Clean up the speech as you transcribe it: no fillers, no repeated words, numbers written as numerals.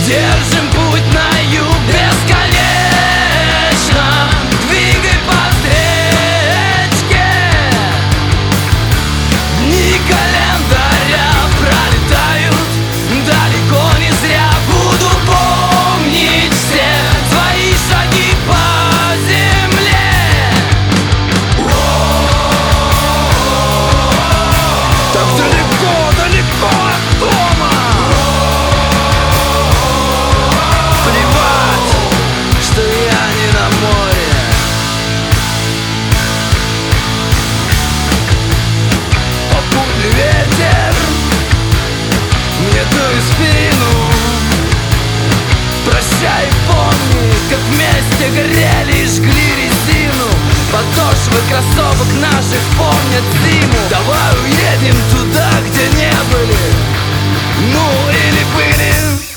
Держим путь на юг бесконечно. Двигай по встречке. Дни календаря пролетают далеко не зря. Буду помнить все твои шаги по земле. Так далеко, далеко от дома. Плевать, что я не на море. Попутный ветер мне дует в спину. Прощай, помни, как вместе горели и жгли резину. Подошвы кроссовок наших помнят зиму. Давай уедем туда, где не были, ну или были.